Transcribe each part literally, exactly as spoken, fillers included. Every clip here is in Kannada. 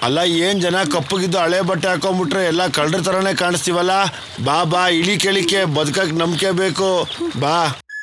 ಅಲ್ಲ ಏನ್ ಜನ ಕಪ್ಪಗಿದ್ದು ಹಳೆ ಬಟ್ಟೆ ಹಾಕೊಂಡ್ಬಿಟ್ರೆ ಎಲ್ಲ ಕಳ್ಳರ ತರನೇ ಕಾಣಿಸ್ತೀವಲ್ಲ. ಬಾ ಬಾ ಇಳಿ ಕೇಳಿಕೆ ಬದುಕಕ್ ನಂಬಿಕೆ ಬೇಕು ಬಾ.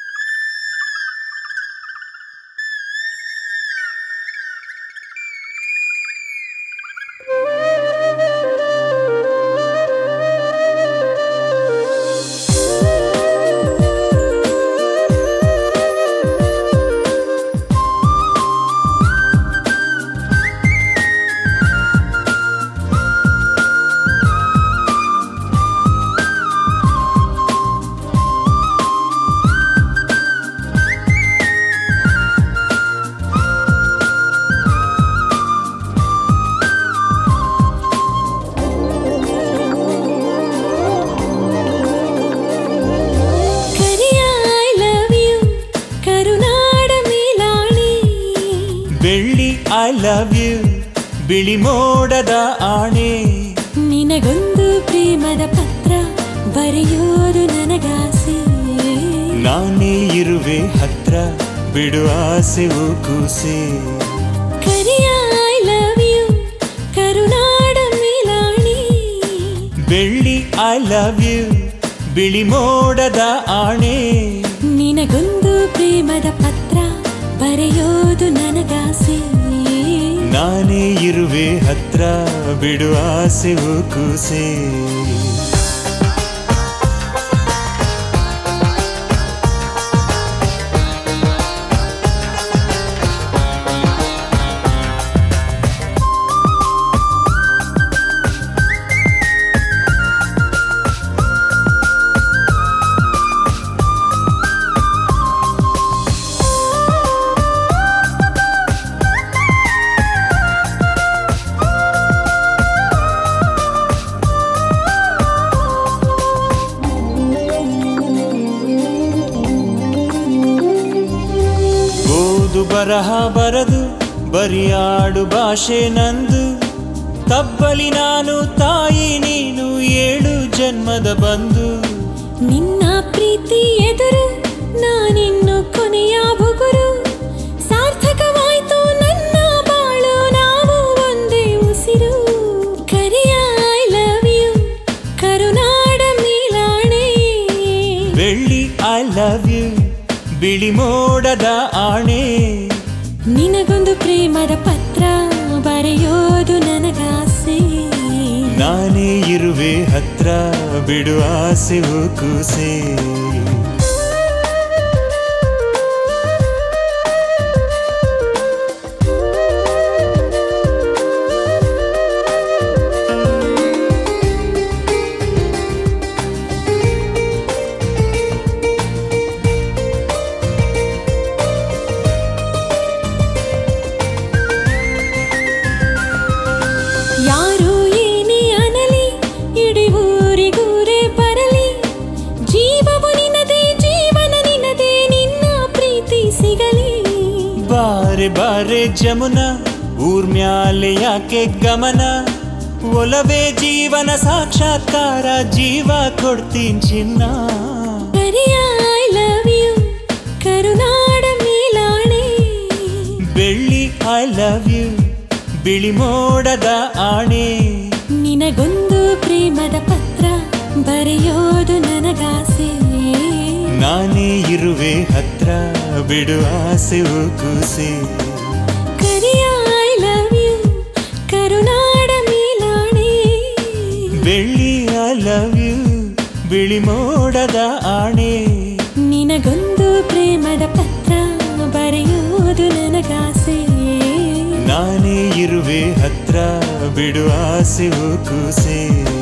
I love you ಬಿಳಿ ಮೋಡದ ಆಣೆ ನಿನಗೊಂದು ಪ್ರೇಮದ ಪತ್ರ ಬರೆಯೋದು ನನಗಾಸೆ ನಾನೇ ಇರುವೆ ಹತ್ರ ಬಿಡು ಆಸೆವು ಕೂಸೆ ಕರಿಯ I love you ಕರುನಾಡ ಮೇಲಾಣಿ ಬೆಳ್ಳಿ I love you ಬಿಳಿ ಮೋಡದ ಆಣೆ ನಿನಗೊಂದು ಪ್ರೇಮದ ಪತ್ರ ಬರೆಯೋದು ನನಗಾಸೆ ನಾನೇ ಇರುವೆ ಹತ್ರ ಬಿಡು ಆಸೆವು ಕೂಸೆ ಬರಹ ಬರದು ಬರಿಯಾಡು ಭಾಷೆ ನಂದು ತಬ್ಬಲಿ ನಾನು ತಾಯಿ ನೀನು ಏಳು ಜನ್ಮದ ಬಂದು ನಿನ್ನ ಪ್ರೀತಿ ಎದುರು ನಾನಿನ್ನು ಕೊನೆಯ ಬುಗುರು ಸಾರ್ಥಕವಾಯ್ತು ನನ್ನ ಬಾಳು ನಾವು ಒಂದೇ ಉಸಿರು ಕರಿಯ I love you ಕರುನಾಡ ಮೇಲಾಣೆ ಬೆಳ್ಳಿ I love you ಬಿಳಿ ಮೋಡದ ಆಣೆ ನಿನಗೊಂದು ಪ್ರೇಮದ ಪತ್ರ ಬರೆಯೋದು ನನಗಾಸೆ ನಾನೇ ಇರುವೆ ಹತ್ರ ಬಿಡು ಆಸೆವು ಕೂಸೆ ಬಾರೆ ಬಾರೆ ಜಮುನಾ ಊರ್ಮ್ಯಾಲೆ ಯಾಕೆ ಗಮನ ಒಲವೇ ಜೀವನ ಸಾಕ್ಷಾತ್ಕಾರ ಜೀವ ಕೊಡ್ತೀನಿ ಚಿನ್ನ ಕರಿಯ I love you ಕರುನಾಡ ಮೇಲಾಣೆ ಬೆಳ್ಳಿ I love you ಬಿಳಿ ಮೋಡದ ಆಣೆ ನಿನಗೊಂದು ಪ್ರೇಮದ ಪತ್ರ ಬರೆಯೋದು ನನಗಾಸೆ ನಾನೇ ಇರುವೆ ಹತ್ರ ಬಿಡು ಆಸೆವು ಕೂಸೆ ಕರಿಯ I love you ಕರುನಾಡ ಮೇಲಾಣೆ ಬೆಳ್ಳಿ I love you ಬಿಳಿ ಮೋಡದ ಆಣೆ ನಿನಗೊಂದು ಪ್ರೇಮದ ಪತ್ರ ಬರೆಯೋದು ನನಗಾಸೆ ನಾನೇ ಇರುವೆ ಹತ್ರ ಬಿಡು ಆಸೆವು ಕೂಸೆ